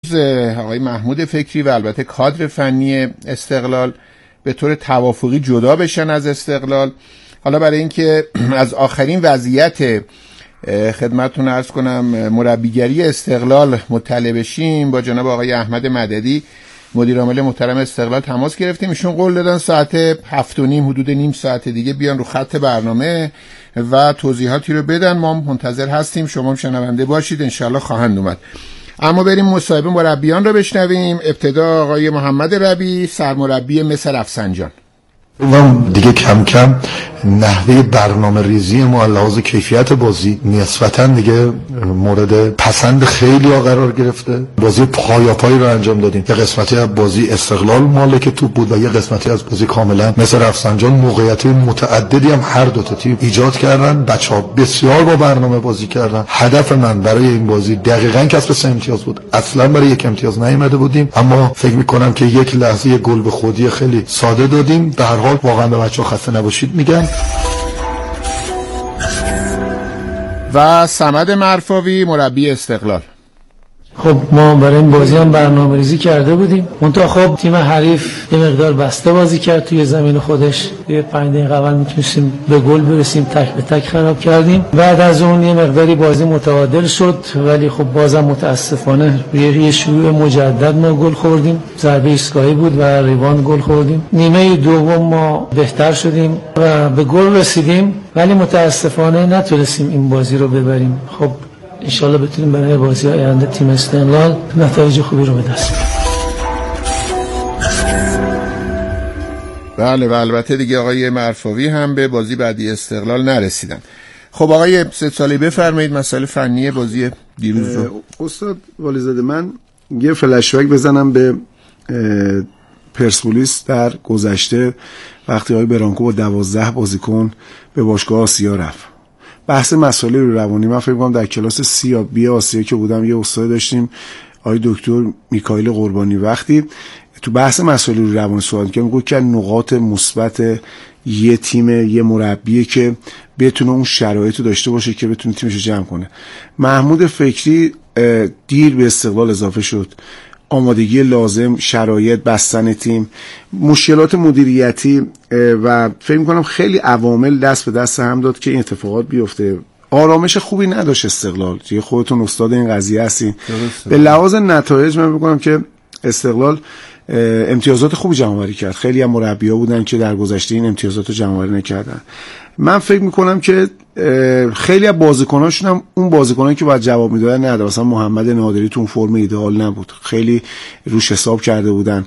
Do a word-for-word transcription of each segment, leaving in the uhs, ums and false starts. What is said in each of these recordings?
آقای محمود فکری و البته کادر فنی استقلال به طور توافقی جدا بشن از استقلال. حالا برای اینکه از آخرین وضعیت خدمتتون عرض کنم مربیگری استقلال مطلع بشیم، با جناب آقای احمد مددی مدیر عامل محترم استقلال تماس گرفتیم. ایشون قول دادن ساعت هفت و نیم، حدود نیم ساعت دیگه بیان رو خط برنامه و توضیحاتی رو بدن. ما منتظر هستیم، شما هم شنونده باشید، انشالله خواهند اومد. اما بریم مصاحبه مربیان رو بشنویم. ابتدا آقای محمد ربی، سرمربی مس رفسنجان. و دیگه کم کم نحوه برنامه ریزی ما لحاظ کیفیت بازی نسبتاً دیگه مورد پسند خیلی ها قرار گرفته. بازی پایاپایی رو انجام دادیم. یه قسمتی از بازی استقلال مالک توپ بود و یه قسمتی از بازی کاملا مثل رفسنجان موقعیت متعددی هم هر دو تا تیم ایجاد کردن. بچه‌ها بسیار با برنامه بازی کردن. هدف من برای این بازی دقیقاً کسب سه امتیاز بود. اصلاً برای یک امتیاز نیامده بودیم، اما فکر می‌کنم که یک لحظه گل به خودی خیلی ساده دادیم. در حال واقعا به بچه‌ها خسته نباشید میگم. و صمد مرفاوی مربی استقلال. خب ما برای این بازی هم برنامه ریزی کرده بودیم، منتها خب تیم حریف یه مقدار بسته بازی کرد توی زمین خودش. یه پنج دقیقه اول میتونستیم به گل برسیم، تک به تک خراب کردیم. بعد از اون یه مقداری بازی متعادل شد، ولی خب بازم متاسفانه یه شروع مجدد ما گل خوردیم. ضربه ایستگاهی بود و ریوان گل خوردیم. نیمه دوم ما بهتر شدیم و به گل رسیدیم، ولی متاسفانه نتونستیم این بازی رو ببریم. خب انشالله بتونیم برای بازی آینده تیم استقلال نتایج خوبی رو به دست بیاریم. بله و البته دیگه آقای مرفاوی هم به بازی بعدی استقلال نرسیدن. خب آقای سه سالی بفرمایید مسائل فنی بازی دیروز رو. استاد والیزاده، من یه فلش بک بزنم به پرسپولیس در گذشته وقتی آقای برانکو با دوازده بازیکن به باشگاه آسیا رفت. بحث مسائل روانی، من فکر می‌کنم در کلاس سی یا بی آسیا که بودم یه استاد داشتیم آقای دکتر میکائیل قربانی، وقتی تو بحث مسائل روانی صحبت کردیم میگه که نقاط مثبت یه تیم یه مربیه که بتونه اون شرایطو داشته باشه که بتونه تیمش رو جمع کنه. محمود فکری دیر به استقلال اضافه شد، آمادگی لازم، شرایط، بستن تیم، مشکلات مدیریتی و فکر می‌کنم خیلی عوامل دست به دست هم داد که این اتفاقات بیفته. آرامش خوبی نداشت استقلال. دیگه خودتون استاد این قضیه هستین. به لحاظ نتایج من می‌گم که استقلال امتیازات خوبی جمع‌آوری کرد. خیلی هم مربی‌ها بودن که در گذشته این امتیازات رو جمع‌آوری نکردن. من فکر میکنم که خیلی از بازیکناشون هم اون بازیکنایی که باید جواب میدادن ندادن. مثلا محمد نادری تو اون فرم ایدئال نبود، خیلی روش حساب کرده بودن.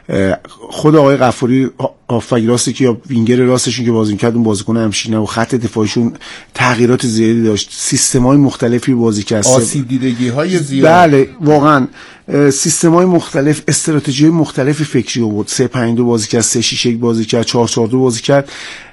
خود آقای غفوری هافبک راستی که یا وینگر راستشون که بازی می‌کرد اون بازیکن همشینه و خط دفاعیشون تغییرات زیادی داشت، سیستم‌های مختلفی بازی کرد، آسیب دیدگی‌های زیاد. بله واقعا سیستم‌های مختلف، استراتژی‌های مختلفی فکری بود. سه پنج دو بازی کرد، سه شش یک بازی کرد، چهار چهار دو بازی کرد.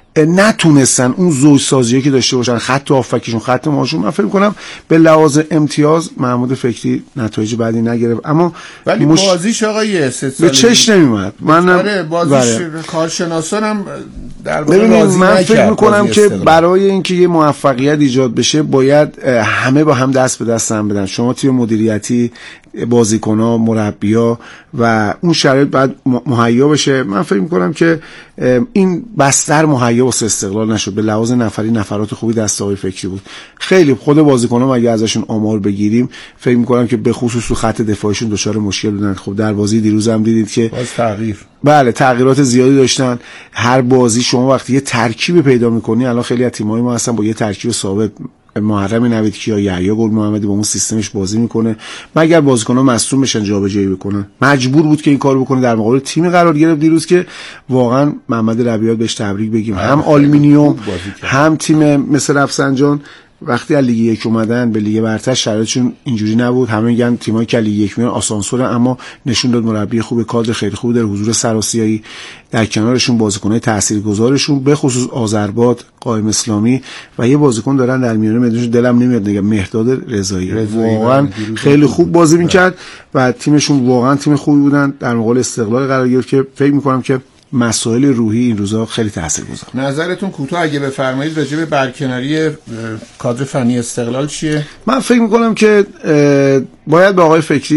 نتونستن اون زوج سازیه که داشته باشن، خط هافبکشون، خط مهاجم. من فکر کنم به لحاظ امتیاز محمود فکری نتایج بعدی نگرفت، اما ولی مش... بازیش آقای سه سالی به چش نمیومد. من بازیش کارشناسان هم در واقع راضی من نکرد. فکر میکنم که برای اینکه یه موفقیت ایجاد بشه باید همه با هم دست به دست هم بدن. شما تیم مدیریتی، بازیکن‌ها، مربی‌ها و اون شرایط بعد مهیا بشه. من فکر میکنم که این بستر مهیا واسه استقلال نشد. به لحاظ نفری نفرات خوبی دست آقای فکری بود. خیلی خود بازیکن‌ها اگه ازشون آمار بگیریم فکر میکنم که به خصوص تو خط دفاعشون دچار مشکل بودن. خب در بازی دیروز هم دیدید که باز تغییر، بله تغییرات زیادی داشتن. هر بازی شما وقتی یه ترکیب پیدا میکنی، الان خیلی از تیم‌های ما هستن با یه ترکیب ثابت، محرم نویدکیا، یحیی گل محمدی با اون سیستمش بازی میکنه، مگر بازیکن‌ها مصدوم بشن جابجایی بکنن. مجبور بود که این کارو بکنه. در مقابل تیم قرار گرفت دیروز که واقعا محمد ربیعی بهش تبریک بگیم، هم آلومینیوم هم تیم مثل رفسنجان وقتی از لیگ یک اومدن به لیگ برتر شرایطشون اینجوری نبود. همه میگن تیمایی که لیگ یک میان آسانسورن، اما نشون داد مربی خوب، کادر خیلی خوب در حضور سراسیایی، در کنارشون بازیکن‌های تاثیرگذارشون به خصوص آذرباد، قائم اسلامی و یه بازیکن دارن در میانه میدونش دلم نمیاد نگم مهداد رضایی، واقعا خیلی خوب بازی میکرد و تیمشون واقعا تیم خوبی بودن. در مقابل استقلال قرار گرفت که فکر میکنم که مسائل روحی این روزا خیلی تاثیرگذار. نظرتون کوتاه اگه بفرمایید راجع به برکناری کادر فنی استقلال چیه؟ من فکر میکنم که باید به آقای فکری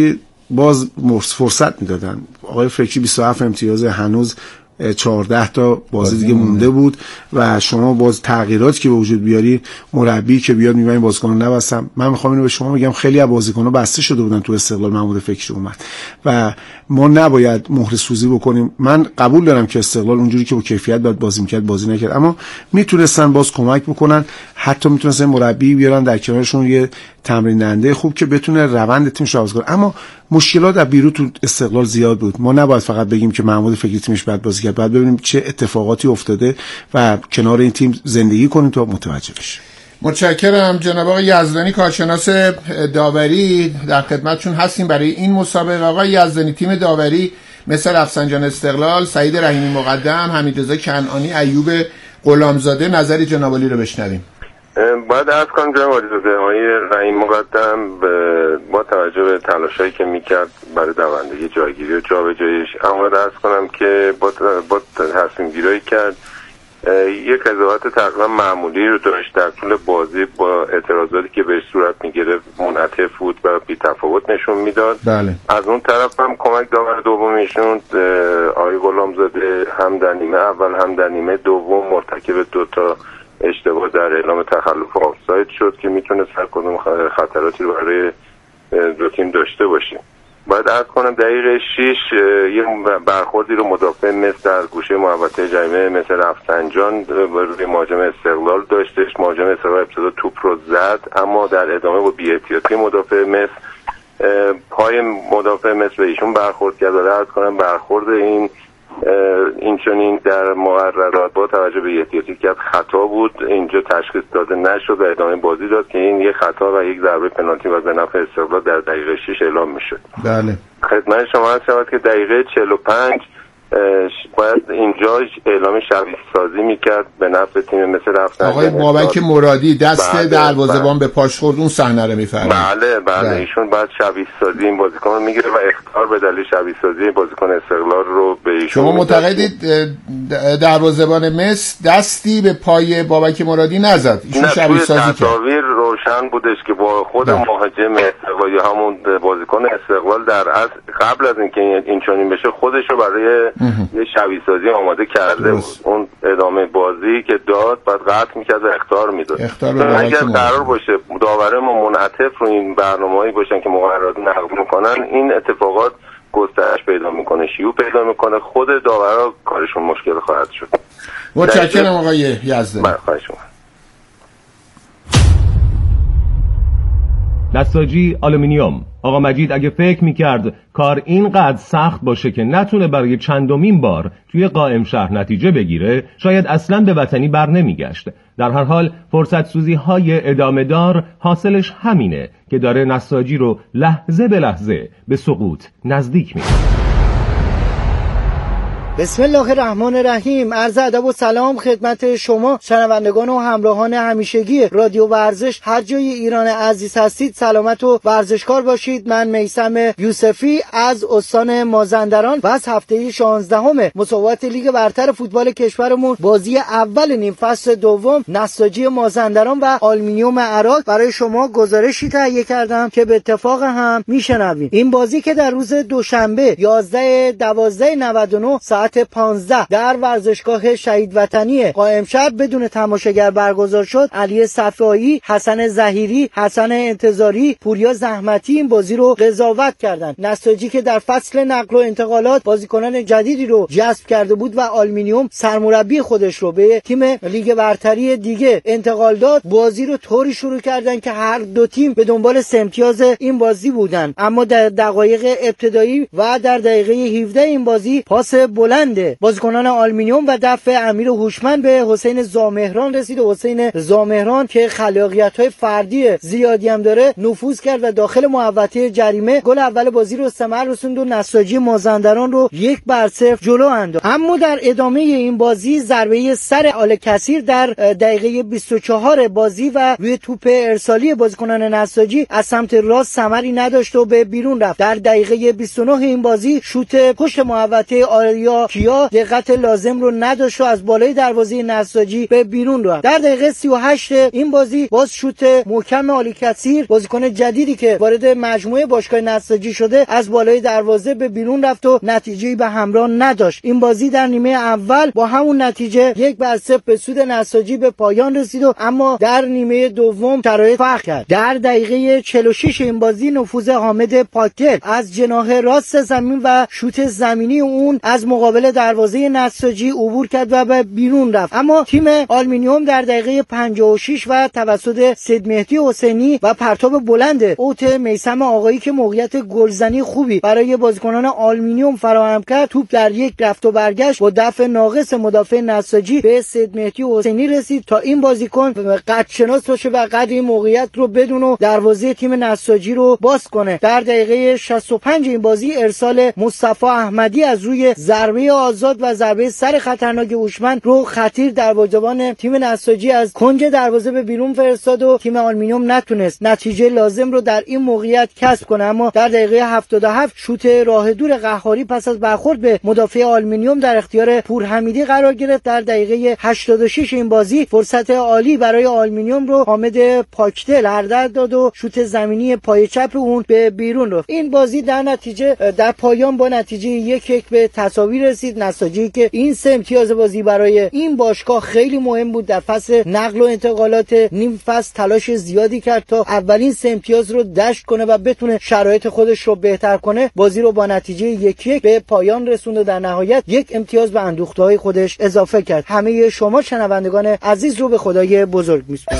باز فرصت میدادن. آقای فکری بیست و هفت امتیاز، هنوز چهارده تا بازی دیگه مونده بود و شما باز تغییراتی که به وجود بیاری، مربی که بیاد میگه این بازیکن‌ها نبستم. من میخوام اینو به شما بگم خیلی از بازیکن‌ها بسته شده بودن تو استقلال محمود فکری اومد و ما نباید مهر سوزی بکنیم. من قبول دارم که استقلال اونجوری که با کیفیت باید بازی میکرد بازی نکرد، اما میتونستن باز کمک بکنن، حتی میتونستن مربی بیارن در کنارشون یه تمرین دهنده خوب که بتونه روند تیمش رو عوض کنه. اما مشکلات در بیرون تو استقلال زیاد بود. ما نباید فقط بگیم که محمود فکری تیمش بد بازی کرد، باید ببینیم چه اتفاقاتی افتاده و کنار این تیم زندگی کنیم تا متوجه بشیم. متشکرم جناب آقای یزدانی، کارشناس داوری، در خدمتشون هستیم برای این مسابقه. آقای یزدانی، تیم داوری مثل رفسنجان استقلال، سعید رحیمی مقدم، حمیدرضا کنعانی، ایوب غلامزاده، نظر جناب عالی رو بشنویم. باید عرض کنم جناب عالیزاده، آقای رحیم مقدم با توجه به تلاشایی که میکرد برای دوندگی جایگیری و جابجاییش، اما باید عرض کنم که با با تصمیم گیری کرد یک قضاوت تقریبا معمولی رو داشت در طول بازی، با اعتراضاتی که بهش صورت میگرفت منعطف بود و بی تفاوت نشون میداد. بله. از اون طرف هم کمک داور دومیشون آقای غلامزاده هم در نیمه اول هم در نیمه دوم مرتکب دو تا اشتباه در اعلام تخلف آفساید شد که میتونه هر کدوم خطراتی رو برای دو تیم داشته باشه. باید عرض کنم دقیقه شش یه برخوردی رو مدافع مس در گوشه محوطه جریمه مثل رفسنجان روی مهاجم استقلال داشتش. مهاجم استقلال ابتدا توپ رو زد، اما در ادامه با بی‌احتیاطی مدافع مس پای مدافع مس به ایشون برخورد کرد. عرض کنم برخورد این این چنین در مقررات با توجه به احتیاطی که خطا بود، اینجا تشخیص داده نشد و ادامه بازی داد که این یک خطا و یک ضربه پنالتی و به نفع استقلال در دقیقه شش اعلام میشد. بله. خدمت شما عرض شود که دقیقه چهل و پنج باید اینجا اعلام شبیه سازی میکرد به نفع تیم مثل رفتن. آقای بابک مرادی دست بله دروازه‌بان به پاش خورد، اون صحنه رو میفرمایید. بله بله ایشون بعد شبیه سازی این بازیکن رو میگیره و اخطار به دلیل شبیه سازی بازیکن استقلال رو به ایشون. شما معتقدید دروازه‌بان مس دستی به پای بابک مرادی نزد؟ ایشون شبیه سازی کرد. تصاویر روشن بودش که با خود مهاجم استقلال یا همون بازیکن استقلال در اصل قبل از اینکه این چنین بشه خودش رو برای یه شبیه سازی آماده کرده بود. اون ادامه بازی که داد بعد قطع میکرد و اخطار میداد. اگر قرار باشه داوره ما منعطف رو این برنامه‌ای باشن که مقررات نقض میکنن، این اتفاقات گسترش پیدا میکنه، شیوع پیدا میکنه، خود داورا کارشون مشکل خواهد شد. متشکرم آقای یزدانی. نساجی آلومینیوم. آقا مجید اگه فکر میکرد کار اینقدر سخت باشه که نتونه برای چندمین بار توی قائم شهر نتیجه بگیره، شاید اصلاً به وطنی بر نمیگشت. در هر حال فرصت سوزی های ادامه دار حاصلش همینه که داره نساجی رو لحظه به لحظه به سقوط نزدیک میکنه. بسم الله الرحمن الرحیم. عرض ادب و سلام خدمت شما شنوندگان و همراهان همیشگی رادیو ورزش، هر جای ایران عزیز هستید سلامت و ورزشکار باشید. من میثم یوسفی از استان مازندران و از هفته شانزدهم مسابقات لیگ برتر فوتبال کشورمون، بازی اول نیم فصل دوم نساجی مازندران و آلومینیوم عراق برای شما گزارشی تهیه کردم که به اتفاق هم میشنویم. این بازی که در روز دوشنبه یازده دوازده نود و نه ساعت پانزده در ورزشگاه شهید وطنی قائم شهر بدون تماشاگر برگزار شد. علی صفایی، حسن ظهیری، حسن انتظاری، پوریا زحمتی این بازی رو قضاوت کردند. نساجی که در فصل نقل و انتقالات بازیکنان جدیدی رو جذب کرده بود و آلومینیوم سرمربی خودش رو به تیم لیگ برتری دیگه انتقال داد، بازی رو طوری شروع کردن که هر دو تیم به دنبال سه امتیاز این بازی بودن، اما در دقایق ابتدایی و در دقیقه هفده این بازی پاس بلند بازیکنان آلومینیوم و دفع امیر هوشمند به حسین زامهران رسید و حسین زامهران که خلاقیت‌های فردی زیادی هم داره نفوذ کرد و داخل محوطه جریمه گل اول بازی رو ثمر رسوند و نساجی مازندران رو یک بر صفر جلو انداخت. اما در ادامه این بازی ضربه سر آل کثیر در دقیقه بیست و چهار بازی و روی توپ ارسالی بازیکنان نساجی از سمت راست ثمری نداشت و به بیرون رفت. در دقیقه بیست و نه این بازی شوت پشت محوطه آریا اما کیا دقت لازم رو نداشت و از بالای دروازه نساجی به بیرون رفت. در دقیقه سی و هشت این بازی باز شوت محکم علی کثیر، بازیکن جدیدی که وارد مجموعه باشگاه نساجی شده، از بالای دروازه به بیرون رفت و نتیجه‌ای به همراه نداشت. این بازی در نیمه اول با همون نتیجه یک بر صفر به سود نساجی به پایان رسید و اما در نیمه دوم شرایط فرق کرد. در دقیقه چهل و شش این بازی نفوذ حامد پاکدل از جناح راست زمین و شوت زمینی اون از مقابل دروازه نساجی عبور کرد و به بیرون رفت. اما تیم آلومینیوم در دقیقه پنجاه و شش و توسط سید مهدی حسینی و پرتاب بلند اوت میثم آقایی که موقعیت گلزنی خوبی برای بازیکنان آلومینیوم فراهم کرد، توپ در یک رفت و برگشت با دفع ناقص مدافع نساجی به سید مهدی حسینی رسید تا این بازیکن قد شناس باشه و قدر این موقعیت رو بدون و دروازه تیم نساجی رو باز کنه. در دقیقه شصت و پنج این بازی ارسال مصطفی احمدی از روی ضربه آزاد و ضربه سر خطرناک هوشمند رو خطیر دروازه‌بان تیم نساجی از کنج دروازه به بیرون فرستاد و تیم آلومینیوم نتونست نتیجه لازم رو در این موقعیت کسب کنه. اما در دقیقه هفتاد و هفت شوت راه دور قهاری پس از برخورد به مدافع آلومینیوم در اختیار پورحمیدی قرار گرفت. در دقیقه هشتاد و شش این بازی فرصت عالی برای آلومینیوم رو حامد پاکدل هدر داد و شوت زمینی پای چپ اون به بیرون رفت. این بازی در نتیجه در پایان با نتیجه یک یک به تساوی رسید. نساجی که این سه امتیاز بازی برای این باشگاه خیلی مهم بود، در فصل نقل و انتقالات نیم فصل تلاش زیادی کرد تا اولین سه امتیاز رو دشت کنه و بتونه شرایط خودش رو بهتر کنه. بازی رو با نتیجه یک یک به پایان رسوند و در نهایت یک امتیاز به اندوخته‌های خودش اضافه کرد. همه شما شنوندگان عزیز رو به خدای بزرگ میسپارم.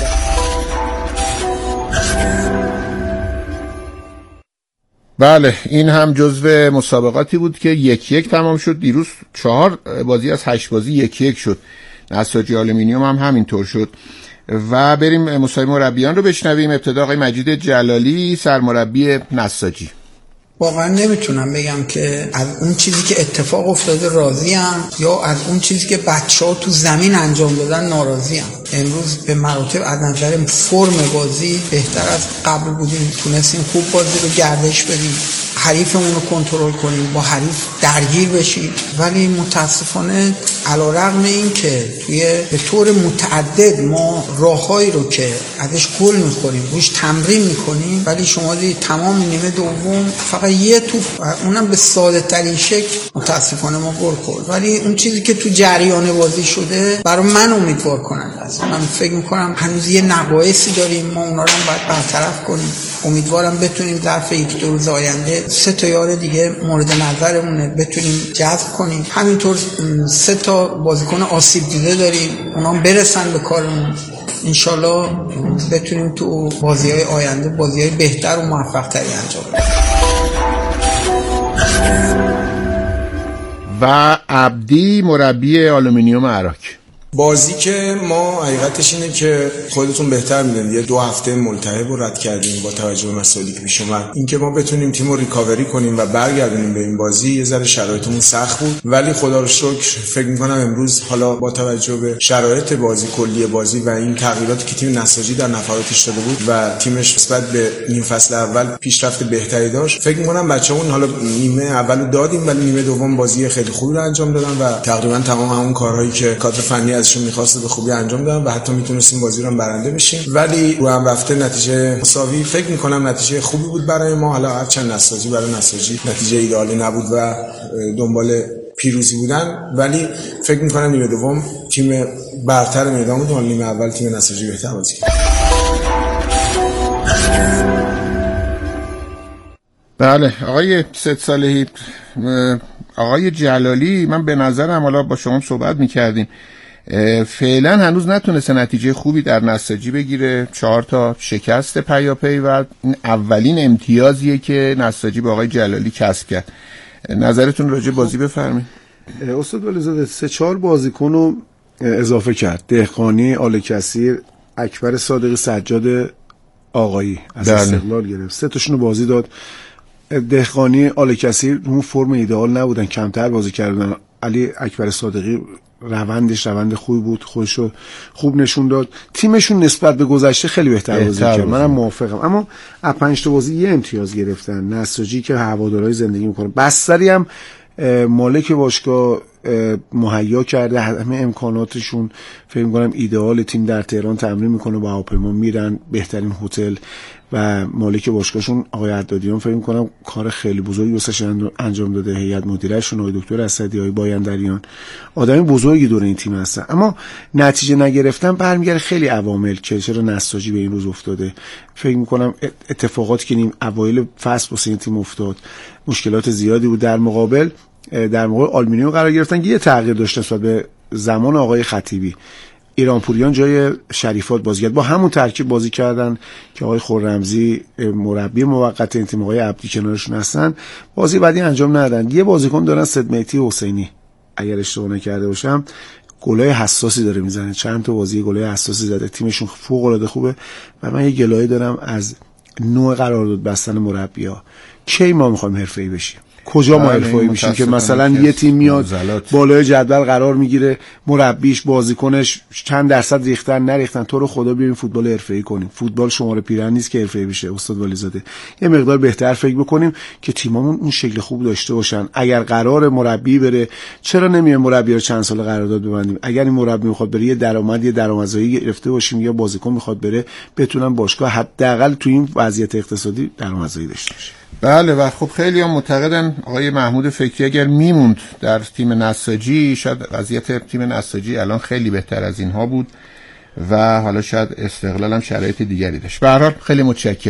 بله، این هم جزو مسابقاتی بود که یک یک تمام شد. دیروز چهار بازی از هشت بازی یک یک شد. نساجی آلومینیوم هم همینطور شد. و بریم مصاحبه مربیان رو بشنویم. ابتدا آقای مجید جلالی، سرمربی نساجی. واقعا نمیتونم بگم که از اون چیزی که اتفاق افتاده راضیم یا از اون چیزی که بچه‌ها تو زمین انجام دادن ناراضیم. امروز به مراتب از نظر فرم بازی بهتر از قبل بودیم، تونستیم خوب بازی رو گردش بدیم، حریفمون رو کنترل کنیم، با حریف درگیر بشیم. ولی متاسفانه علیرغم این که توی به طور متعدد ما راههایی رو که ازش گل می‌خوریم روش تمرین می‌کنیم، ولی شما دیدید تمام نیمه دوم فقط یه توپ، اونم به ساده ترین شکل متاسفانه ما گل خورد. ولی اون چیزی که تو جریان بازی شده برای من امیدوار کننده است. من فکر می‌کنم هنوز یه نقایصی داریم، ما اونا رو هم باید برطرف کنیم. امیدوارم بتونیم ظرف یک دو روز آینده سه تا یار دیگه مورد نظرمونه بتونیم جذب کنیم. همینطور سه تا بازیکن آسیب دیده داریم، اونا هم برسن به کارمون. انشالله بتونیم تو بازی‌های آینده بازی‌های بهتر و موفق‌تری انجام بدیم. و عبدی، مربی آلومینیوم عراک. بازی که ما حقیقتش اینه که خودتون بهتر میدونید یه دو هفته ملتهب رو رد کردیم با توجه به مسائلی که پیش اومد. اینکه ما بتونیم تیم رو ریکاوری کنیم و برگردونیم به این بازی یه ذره شرایطمون سخت بود، ولی خدا رو شکر فکر می‌کنم امروز حالا با توجه به شرایط بازی، کلی بازی و این تغییراتی که تیم نساجی در نفراتش داده بود و تیمش نسبت به نیم فصل اول پیشرفت بهتری داشت، فکر می‌کنم بچه‌مون حالا نیمه اولو دادیم ولی نیمه دوم بازی خیلی خوبی رو انجام دادن و تقریبا تمام همون کارهایی که کادر فنی ازشون می‌خواست به خوبی انجام دادن و حتی میتونستیم بازی رو هم برنده بشیم. ولی رو هم رفته نتیجه مساوی فکر می‌کنم نتیجه خوبی بود برای ما. حالا هرچند نساجی برای نساجی نتیجه ایدئالی نبود و دنبال پیروزی بودن، ولی فکر می‌کنم نیمه دوم تیم برتر میدان بود و نیمه اول تیم نساجی بهتر بازی کرد. بله آقای سید صالحی، آقای جلالی، من به نظرم حالا با شما صحبت می‌کردیم فعلا هنوز نتونسته نتیجه خوبی در نساجی بگیره. چهار تا شکست پیاپی و اولین امتیازیه که نساجی با آقای جلالی کسب کرد. نظرتون راجع بازی بفرمایید. استاد ولیزاده سه چهار بازیکن رو اضافه کرد. دهقانی، آل کثیر، اکبر صادقی، سجاد آقایی از استقلال گرفت. سه تاشون رو بازی داد. دهقانی، آل کثیر اون فرم ایدئال نبودن، کمتر بازی کردن. علی اکبر صادقی روندش روند خوبی بود، خودشو خوب نشون داد. تیمشون نسبت به گذشته خیلی بهتر بازی کرد، منم موافقم. اما از پنج تا بازی یه امتیاز گرفتن. نساجی که هوادارهای زندگی میکنه، بستری هم مالک باشگاه مهیا کرده، همه امکاناتشون فکر می‌کنم ایدئال. تیم در تهران تمرین میکنه، با هواپیما میرن بهترین هتل و مالک باشگاهشون آقای عدادیان فکر می‌کنم کار خیلی بزرگی واسش انجام داده، هیئت مدیرهشون آقای دکتر اسدی، آقای بایندریان، آدمی بزرگی دور این تیم هستن. اما نتیجه نگرفتن برمیگره خیلی عوامل که چرا نساجی به این روز افتاده. فکر می‌کنم اتفاقاتی که نیم اوایل فصل واسه این تیم افتاد، مشکلات زیادی بود. در مقابل در مقابل آلومینیوم قرار گرفتن که یه تغییر داشت نسبت به زمان آقای خطیبی. ایرانپوریان جای شریفات بازی کرد، با همون ترکیب بازی کردن که آقای خورمزی مربی موقت این تیم، آقای عبدی کنارشون هستن. بازی بعدی انجام ندادن. یه بازیکن دارن صدمتی حسینی، اگر اشتباه نکرده باشم گلای حساسی داره میزنه، چند تا بازی گلای حساسی زده، تیمشون فوق العاده خوبه. و من یه گلایه دارم از نوع قرارداد بستن مربی‌ها. کی ما می‌خوایم حرفه‌ای بشیم؟ کجا ما حرفه‌ای میشیم که مثلا یه تیم میاد بالای جدول قرار میگیره، مربیش بازیکنش چند درصد ریختن نریختن؟ تو رو خدا بیایم فوتبال حرفه‌ای کنیم. فوتبال شماره پیرن نیست که حرفه‌ای بشه استاد ولیزاده. یه مقدار بهتر فکر بکنیم که تیممون اون شکل خوب داشته باشن. اگر قرار مربی بره، چرا نمیایم مربی رو چند سال قرارداد ببندیم؟ اگر این مربی میخواد بره، یه درآمد یه درآمدزایی گرفته باشیم، یا بازیکن میخواد بره بتونن باشگاه حداقل تو این وضعیت اقتصادی درآمدزایی داشته باشه. بله. و خب خیلی هم معتقدن آقای محمود فکری اگر میموند در تیم نساجی، شاید وضعیت تیم نساجی الان خیلی بهتر از اینها بود و حالا شاید استقلال هم شرایط دیگری داشت. به هر حال خیلی متشکرم.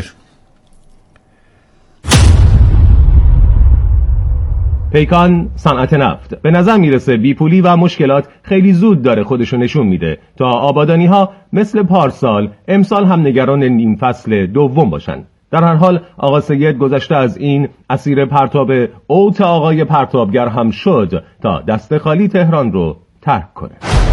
پیکان صنعت نفت به نظر میرسه بیپولی و مشکلات خیلی زود داره خودشو نشون میده تا آبادانی ها مثل پارسال امسال هم نگران نیم فصل دوم باشن. در هر حال آقا سید گذشته از این اسیر پرتاب اوت آقای پرتابگر هم شد تا دست خالی تهران رو ترک کنه.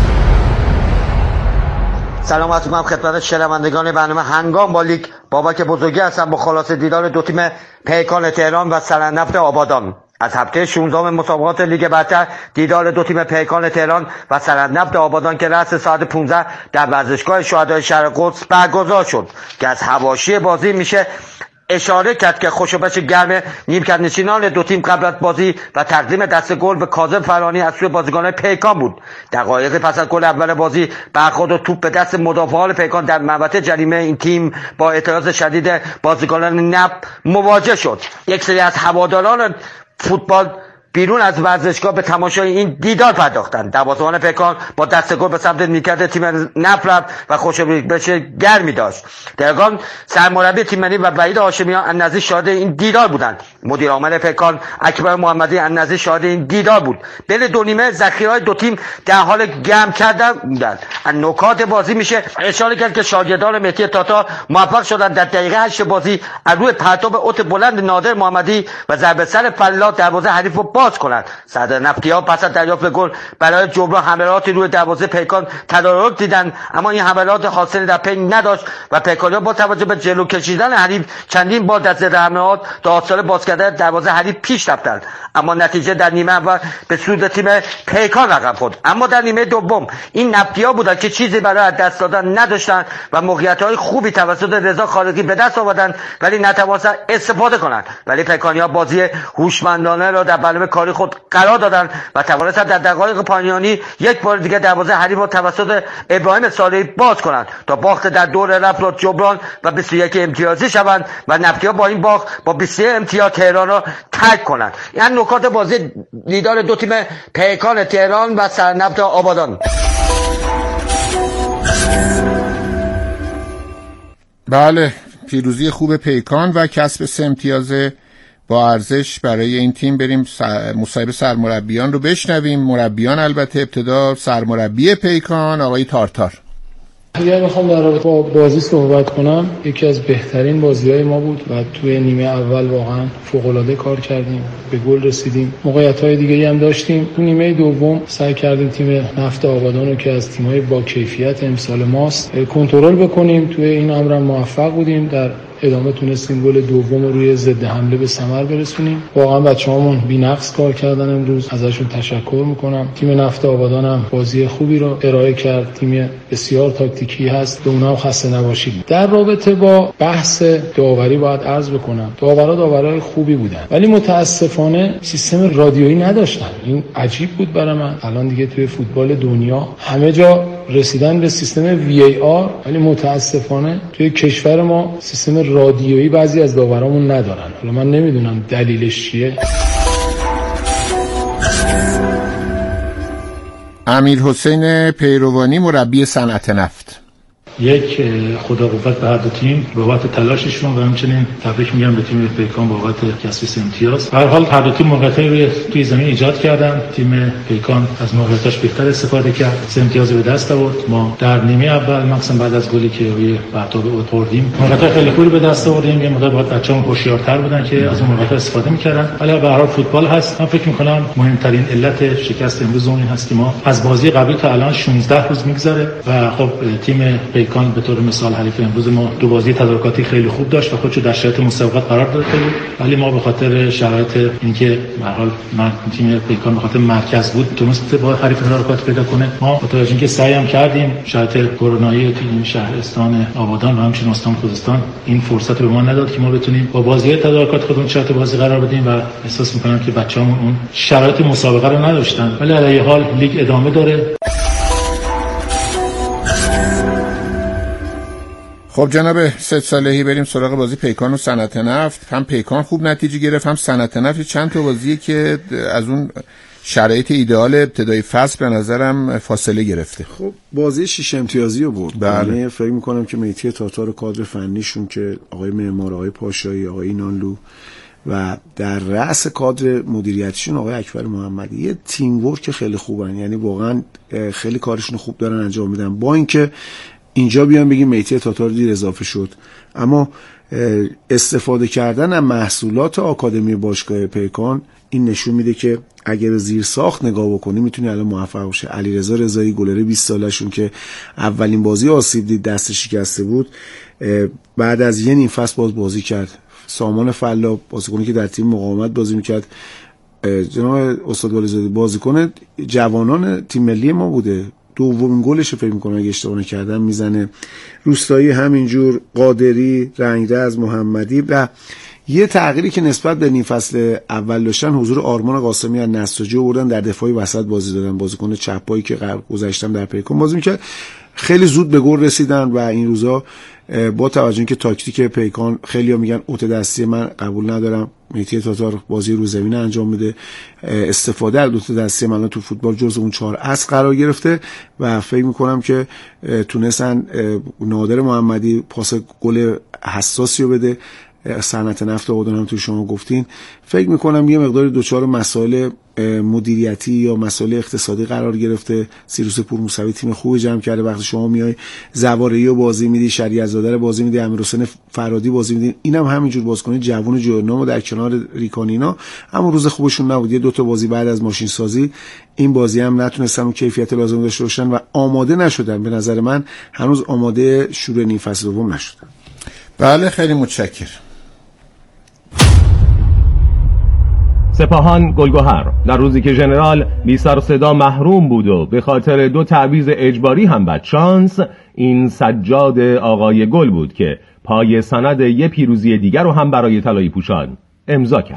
سلام عرض می‌کنم خدمت شنوندگان برنامه هنگام با لیگ. بابک بزرگی هستم با خلاصه دیدار دو تیم پیکان تهران و سرنفت آبادان. از هفته شانزده مسابقات لیگ برتر دیدار دو تیم پیکان تهران و سرنفت آبادان که رأس ساعت پانزده در ورزشگاه شهدای شهر قدس برگزار شد که از حواشی بازی میشه اشاره کرد که خوشوبش گرم نیمکت نشینان دو تیم قبل از بازی و تقدیم دست گل به کاظم فرانی از سوی بازیکنان پیکان بود. دقایق پس از گل اول بازی برخورد و توپ به دست مدافعان پیکان در محوطه جریمه این تیم با اعتراض شدید بازیکنان نپ مواجه شد. یک سری از هواداران فوتبال بیرون از ورزشگاه به تماشای این دیدار پرداختند. دروازه‌بان پیکان با دست گل به سمت نیمکت تیم نپ رفت و خوشوبش گرمی داشت. درگان سرمربی تیم ملی و وحید هاشمیان النزی شاهد این دیدار بودند. مدیر عامل پیکان اکبر محمدی النزی شاهد این دیدار بود. بین دو نیمه ذخیره‌های دو تیم در حال گرم کردن بودند. از نکات بازی میشه اشاره کرد که شاگردان مهدی تاتا موفق شدند در دقیقه هشت بازی از روی پرتاب اوت بلند نادر محمدی و ضربه سر فلاح دروازه حریف رو باز کنند. صدر نفتی‌ها پس از دریافت گل برای جبران حملاتی روی دروازه پیکان تدارک دیدند، اما این حملات حاصلی در پی نداشت و پیکانی‌ها با توجه به جلو کشیدن حریف چندین بار در ضد حملات تا حاصل باز کردن دروازه حریف پیش رفتند، اما نتیجه در نیمه اول به سود تیم پیکان رقم خورد. اما در نیمه دوم این نفتی‌ها بودند که چیزی برای دست دادن نداشتند و موقعیت‌های خوبی توسط رضا خالقی به دست آوردند ولی نتوانستند استفاده کنند. ولی پیکانی‌ها بازی هوشمندانه را در برنامه کاری خود قرار دادند و توانستند در دقایق پایانی یک بار دیگر دروازه حریف را توسط ابراهیم صالحی باز کنند تا باخت در دور رفت را جبران و بیست و یک امتیازی شوند و نفتی‌ها با این باخت با بیست و یک امتیاز تهران را ترک کنند. این نکات بازی دیدار دو تیم پیکان تهران و سرنفت آبادان. بله، پیروزی خوب پیکان و کسب سه امتیاز با ارزش برای این تیم. بریم مصاحبه سرمربیان رو بشنویم. مربیان البته، ابتدا سرمربی پیکان آقای تارتار. اگر بخوام در رابطه با بازی صحبت کنم، یکی از بهترین بازی‌های ما بود و توی نیمه اول واقعا فوق‌العاده کار کردیم، به گل رسیدیم، موقعیت‌های دیگه‌ای هم داشتیم. تو نیمه دوم سعی کردیم تیم نفت آبادان رو که از تیم‌های با کیفیت امسال ماست کنترل بکنیم. توی این امر موفق بودیم. در ادامه تونستیم گل دوم رو روی ضد حمله به ثمر برسونیم. واقعا بچه‌هامون بی‌نقص کار کردن امروز، ازشون تشکر میکنم. تیم نفت آبادان هم بازی خوبی رو ارائه کرد، تیم بسیار تاکتیکی هست، به اونها هم خسته نباشید. در رابطه با بحث داوری باید عرض بکنم داورا داورای خوبی بودن، ولی متاسفانه سیستم رادیویی نداشتن. این عجیب بود برای من. الان دیگه توی فوتبال دنیا همه جا رسیدن به سیستم وی ای آر، ولی متاسفانه توی کشور ما سیستم رادیویی بعضی از داورامون ندارن. حالا من نمیدونم دلیلش چیه. امیر حسین پیروانی، مربی صنعت نفت: یک، خدا قوت به هر دو تیم بابت تلاششون و همچنین تبریک میگم به تیم پیکان بابت کسب سه امتیاز. به هر حال هر دو تیم موقعیتایی روی توی زمین ایجاد کردن. تیم پیکان از موقعیتاش بهتر استفاده کرد، سه امتیاز به دست آورد. ما در نیمه اول مخصوصا بعد از گلی که روی بهتاب خوردیم موقعیت خیلی خوبی به دست آوردیم. یه مقدار باید بچه‌ها هوشیارتر بودن که از اون موقعیت استفاده می‌کردن. ولی به هر حال فوتبال هست. من فکر می‌کنم مهمترین علت شکست امروز اون هست که ما از بازی قبلی تا الان شانزده روز می‌گذره و خب تیم پیکان به طور مثال حریف امروز ما دو بازی تدارکاتی خیلی خوب داشت و خودشو در شرایط مسابقات قرار داده بود، ولی ما به خاطر شرایط اینکه به هر حال من تیم پیکان به خاطر مرکز بود تونست با حریف تدارکات پیدا کنه. ما با توجه اینکه سعی هم کردیم شرایط کرونایی تو این شهرستان آبادان و همچنین استان خوزستان این فرصت رو به ما نداد که ما بتونیم با بازی تدارکات خودمون شرایط بازی قرار بدیم و احساس می‌کنم که بچه‌هامون اون شرایط مسابقه رو نداشتن. ولی علی حال لیگ ادامه داره. خب جناب سید صالحی، بریم سراغ بازی پیکان و صنعت نفت. هم پیکان خوب نتیجه گرفت، هم صنعت نفت چند تا بازی که از اون شرایط ایدئال ابتدای فصل به نظرم فاصله گرفته. خب بازی شش امتیازی رو برد. بله. یعنی فکر می‌کنم که مهدی تاتار کادر فنیشون که آقای معمار، آقای پاشایی، آقای اینانلو و در رأس کادر مدیریتیشون آقای اکبر محمدی یه تیم ورک خیلی خوبن. یعنی واقعا خیلی کارشون خوب دارن انجام میدن. با اینکه اینجا بیان بگیم مهدی تاتار دیر اضافه شد، اما استفاده کردن از محصولات آکادمی باشگاه پیکان این نشون میده که اگر زیر ساخت نگاه بکنی میتونی الان موفق باشه. علیرضا رضایی گلر بیست سالشون که اولین بازی آسیب دید، دست شکسته بود، بعد از یه نیم فصل باز بازی کرد. سامان فلا بازیکنی که در تیم مقاومت بازی میکرد، جناب استاد والیزاده بازیکن جوانان تیم ملی ما بوده، دومین گلش فکر می‌کنم اگه اشتباه نکردم میزنه. روستایی همینجور، قادری، رنگرز، محمدی. و یه تغییری که نسبت به نیم فصل اول داشتن حضور آرمان قاسمی از نساجی آوردن، در دفاعی وسط بازی دادن، بازیکن چپایی که قبل گذاشتم در پیکان بازی می‌کرد. خیلی زود به گل رسیدن و این روزا با توجه اینکه تاکتیک پیکان خیلی‌ها میگن اوت دستی، من قبول ندارم. مهدی تاتار بازی رو زمین انجام میده، استفاده از اوت دستی من تو فوتبال جزو اون چهار اصل قرار گرفته و فکر میکنم که تونستن نادر محمدی پاس گل حساسی رو بده. صنعت نفت آبادان هم تو شما گفتین، فکر میکنم یه مقداری دوچار مسائل مدیریتی یا مسائل اقتصادی قرار گرفته. سیروس پور موسوی تیم خوبی جمع کرده، وقتی شما میای زواره‌ای رو بازی میدی، شریعت زاده رو بازی میدی، امیرحسین فرادی بازی میدی، اینم هم همینجور بازیکن جوون جورنامو در کنار ریکانینا، اما روز خوبشون نبود. یه دو تا بازی بعد از ماشین سازی این بازی هم نتونستن اون کیفیت لازم داشته باشن و آماده نشدن. به نظر من هنوز آماده شروع نیم فصل دوم نشدن. بله خیلی متشکرم. سپاهان گلگهر در روزی که ژنرال بی سر و صدا محروم بود و به خاطر دو تعویض اجباری هم بد شانس، این سجاد آقای گل بود که پای سند یه پیروزی دیگر رو هم برای طلایی پوشان امضا کرد.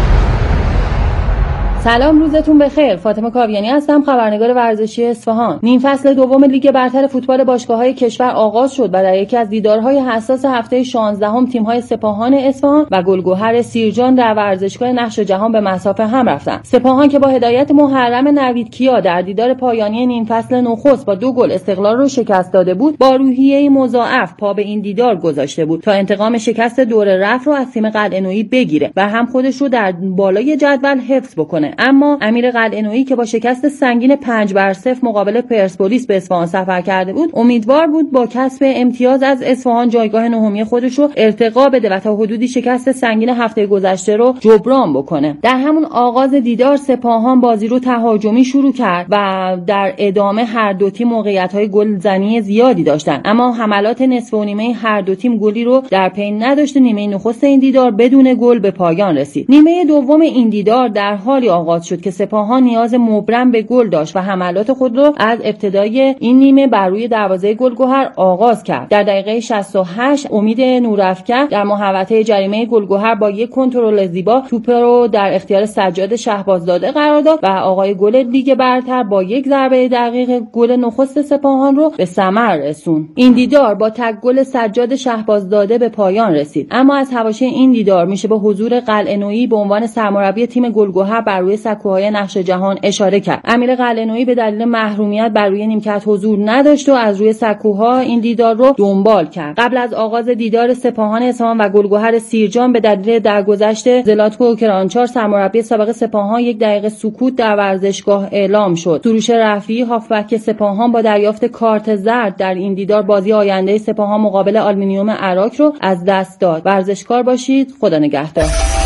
سلام، روزتون بخیر. فاطمه کاویانی هستم، خبرنگار ورزشی اصفهان. نیم فصل دوم لیگ برتر فوتبال باشگاه‌های کشور آغاز شد و در یکی از دیدارهای حساس هفته شانزدهم تیم‌های سپاهان اصفهان و گلگهر سیرجان در ورزشگاه نقش جهان به مصاف هم رفتند. سپاهان که با هدایت محرم نوید کیا در دیدار پایانی نیم فصل نخست با دو گل استقلال رو شکست داده بود، با روحیه مضاعف پا به این دیدار گذاشته بود تا انتقام شکست دور رفت رو از تیم قلعه‌نویی بگیره و هم خودش رو در بالای جدول حفظ بکنه. کنه. اما امیر قلعه‌نویی که با شکست سنگین پنج بر صفر مقابل پرسپولیس به اصفهان سفر کرده بود، امیدوار بود با کسب امتیاز از اصفهان جایگاه نهمی خودش رو ارتقا بده و تا حدودی شکست سنگین هفته گذشته رو جبران بکنه. در همون آغاز دیدار سپاهان بازی رو تهاجمی شروع کرد و در ادامه هر دو تیم موقعیت‌های گلزنی زیادی داشتن، اما حملات نصف و نیمه هر دو تیم گلی رو در پی نداشت. نیمه نخست این دیدار بدون گل به پایان رسید. نیمه دوم این دیدار در حالی آغاز شد که سپاهان نیاز مبرم به گل داشت و حملات خود رو از ابتدای این نیمه بر روی دروازه گلگهر آغاز کرد. در دقیقه شصت و هشت امید نورافکن در محوطه جریمه گلگهر با یک کنترل زیبا توپ رو در اختیار سجاد شهبازداده قرار داد و آقای گل لیگ برتر با یک ضربه دقیق گل نخست سپاهان رو به ثمر رسوند. این دیدار با تک گل سجاد شهبازداده به پایان رسید. اما از حواشی این دیدار میشه به حضور قلعه‌نویی به عنوان سرمربی تیم گلگهر بر روی سکوهای نقش جهان اشاره کرد. امیر قلعه‌نویی به دلیل محرومیت بر روی نیمکت حضور نداشت و از روی سکوها این دیدار رو دنبال کرد. قبل از آغاز دیدار سپاهان اصفهان و گلگهر سیرجان به دلیل درگذشت زلاتکو کرانچار سرمربی سابق سپاهان یک دقیقه سکوت در ورزشگاه اعلام شد. سروش رفیعی هافبک سپاهان با دریافت کارت زرد در این دیدار بازی آینده سپاهان مقابل آلومینیوم عراق رو از دست داد. ورزشکار باشید. خدا نگهدار.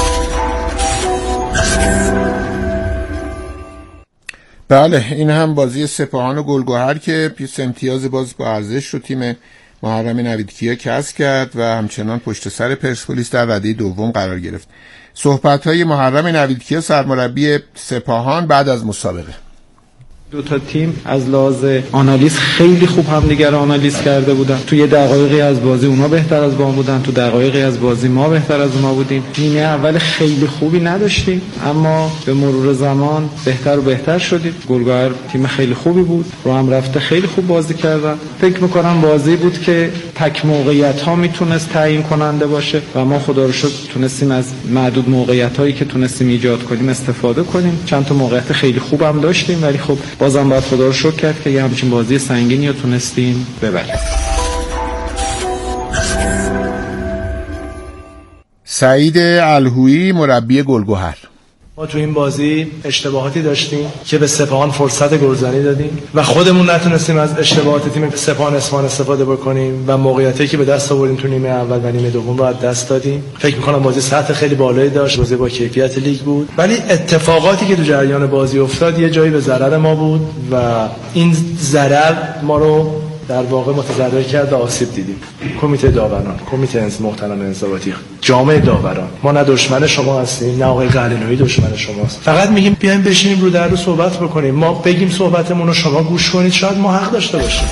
بله، این هم بازی سپاهان و گلگهر که پیس امتیاز باز با ارزش رو تیم محرم نویدکیا کسب کرد و همچنان پشت سر پرسپولیس در رده دوم قرار گرفت. صحبت‌های محرم نویدکیا سرمربی سپاهان بعد از مسابقه. دو تا تیم از لحاظ آنالیز خیلی خوب همدیگر رو آنالیز کرده بودن. توی دقایقی از بازی اونا بهتر از ما بودن، تو دقایقی از بازی ما بهتر از اونا بودیم. نیمه اول خیلی خوبی نداشتیم، اما به مرور زمان بهتر و بهتر شدیم. گلگهر تیم خیلی خوبی بود، رو هم رفته خیلی خوب بازی کردن. فکر می‌کنم بازی بود که تک موقعیت‌ها میتونست تعیین کننده باشه و ما خدا رو شکر تونستیم از معدود موقعیت‌هایی که تونستیم ایجاد کنیم استفاده کنیم. چند تا موقعیت خیلی خوب هم داشتیم، ولی خب بازم باید خدا رو شکر کرد که یه همچین بازی سنگینی رو تونستیم ببریم. سعید الهویی مربی گلگهر: ما تو این بازی اشتباهاتی داشتیم که به سپاهان فرصت گلزنی دادیم و خودمون نتونستیم از اشتباهات تیم سپاهان اصفهان استفاده بکنیم و موقعیتی که به دست آوردیم تو نیمه اول و نیمه دوم رو از دست دادیم. فکر می‌کنم بازی سطح خیلی بالایی داشت، بازی با کیفیت لیگ بود، ولی اتفاقاتی که تو جریان بازی افتاد یه جایی به ضرر ما بود و این ضرر ما رو در واقع متضرر کرد و آسیب دیدیم. کمیته داوران، کمیته محترم انضباطی، جامعه داوران، ما نه دشمن شما هستیم نه آقای قلعه‌نویی دشمن شماست. فقط میگیم بیایم بشینیم رو در رو صحبت بکنیم، ما بگیم صحبتمون رو شما گوش کنید، شاید ما حق داشته باشیم.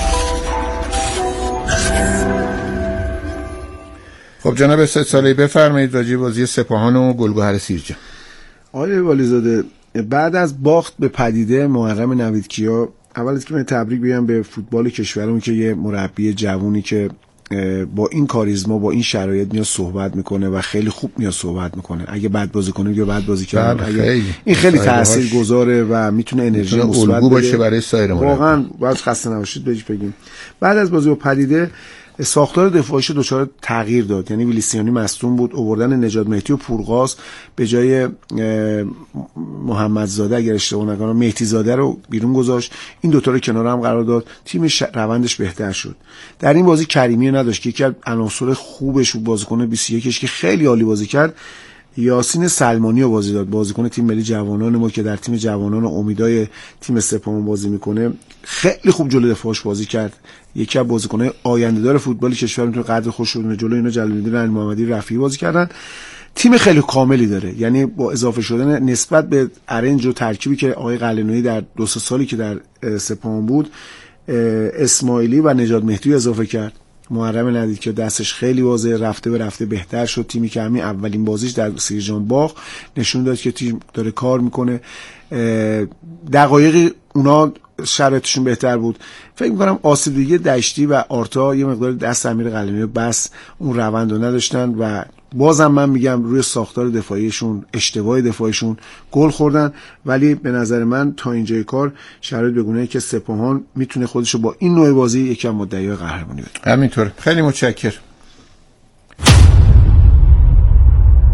خب جناب سه سالی بفرمایید راجع به بازی سپاهان و گلگهر سیرجان. آقای والیزاده، بعد از باخت به پدیده محرم نویدکیا، اول از که من تبریک بگم به فوتبال کشورمون که یه مربی جوونی که با این کاریزما با این شرایط میاد صحبت میکنه و خیلی خوب میاد صحبت میکنه. اگه بد بازی کنه یا بد بازی کنه، اگه این خیلی تاثیرگذاره و میتونه انرژی مثبت باشه برای سایر مربی. واقعا باید خسته نباشید بهش بگیم. بعد از بازی با پدیده ساختار دفاعیش دچار تغییر داد، یعنی ویلیسیانی مصدوم بود، آوردن نجات مهدی و پورغاز به جای محمدزاده اگر اشتباه نکنم مهدی زاده رو بیرون گذاشت، این دوتا رو کنار هم قرار داد، تیم روندش بهتر شد. در این بازی کریمی نداشت که یکی از عناصر خوبش بود، بازیکن بیست و یکش که خیلی عالی بازی کرد، یاسین سلمانی رو بازی داد، بازیکن تیم ملی جوانان ما که در تیم جوانان و امیدای تیم سپاهان بازی میکنه، خیلی خوب جلوی دفاعش بازی کرد. یکی از بازیکن‌های آینده‌دار فوتبال کشور میتونه قدر خوش رو جلوی اینا جلال‌الدین علی محمدی رفیعی بازی کردن. تیم خیلی کاملی داره، یعنی با اضافه شدن نسبت به ارنج و ترکیبی که آقای قلعه‌نویی در دو سه سالی که در سپاهان بود اسماعیلی و نجات مهدی اضافه کرد، محرم ندید که دستش خیلی واضحه، رفته به رفته بهتر شد. تیمی که همین اولین بازیش در سیرجان باخت نشون داد که تیم داره کار میکنه. دقایقی اونا شرایطشون بهتر بود. فکر میکنم آسیب دیگه دشتی و آرتا یه مقدار دست امیر قلعه‌نویی بس اون روند رو نداشتن و بازم من میگم روی ساختار دفاعیشون، اشتباه دفاعیشون گل خوردن، ولی به نظر من تا اینجای کار شرایط بگونه که سپاهان میتونه خودشو با این نوع بازی یکی از مدعیای قهرمانی بدونه. همینطور. خیلی متشکرم.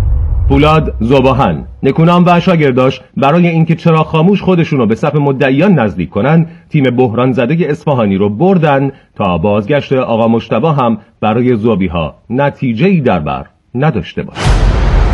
فولاد زباهن نکونام و شاگرداش برای اینکه چرا خاموش خودشونو به صف مدعیان نزدیک کنن تیم بحران زده اصفهانی رو بردن تا بازگشت آقا مجتبی هم برای زوبیها نتیجه‌ای در بر نداشته باشه.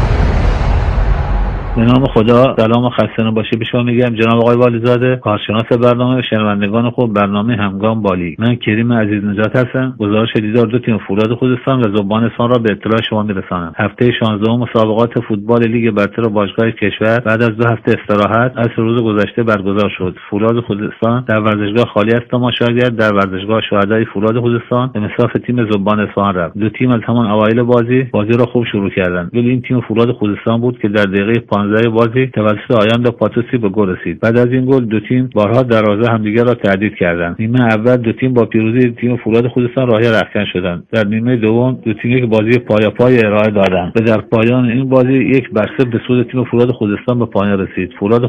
به نام خدا، سلام و خسته نباشید به شما میگم جناب آقای والیزاده، کارشناس برنامه و شنوندگان خوب برنامه همگام بالی. من کریم عزیز نجات هستم. گزارش دیدار دو تیم فولاد خوزستان و زبان اصفهان را به اطلاع شما میرسانم. هفته شانزدهم مسابقات فوتبال لیگ برتر باشگاه کشور بعد از دو هفته استراحت از روز گذشته برگزار شد. فولاد خوزستان در ورزشگاه خالی از تماشاگر در ورزشگاه شهدای فولاد خوزستان به مساف تیم زبان اصفهان رفت. دو تیم از همان اوایل بازی بازی را خوب شروع کردند، ولی این تیم فولاد خوزستان بود که در دقیقه پانزده بازی توسط آیند پاتوسی به گل رسید. بعد از این گل دو تیم بارها دروازه همدیگر را تهدید کردند. نیمه اول دو تیم با پیروزی تیم فولاد خوزستان راهی رختکن شدند. در نیمه دوم دو تیم یک بازی پایاپای ارائه دادند و در پایان این بازی یک بر صفر به سود تیم فولاد خوزستان به پایان رسید. فولاد